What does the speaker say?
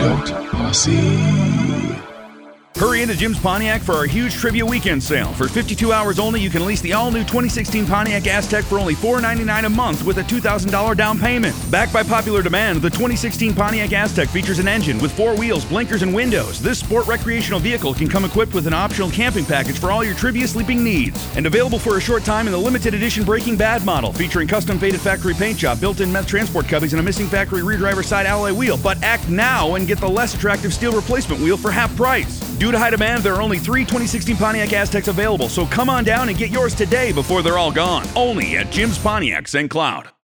Out Posse. Hurry into Jim's Pontiac for our huge trivia weekend sale. For 52 hours only, you can lease the all-new 2016 Pontiac Aztek for only $499 a month with a $2,000 down payment. Backed by popular demand, the 2016 Pontiac Aztek features an engine with 4 wheels, blinkers, and windows. This sport recreational vehicle can come equipped with an optional camping package for all your trivia sleeping needs. And available for a short time in the limited edition Breaking Bad model, featuring custom-faded factory paint job, built-in meth transport cubbies, and a missing factory rear driver side alloy wheel. But act now and get the less attractive steel replacement wheel for half price. Due to high demand, there are only 3 2016 Pontiac Azteks available, so come on down and get yours today before they're all gone. Only at Jim's Pontiac St. Cloud.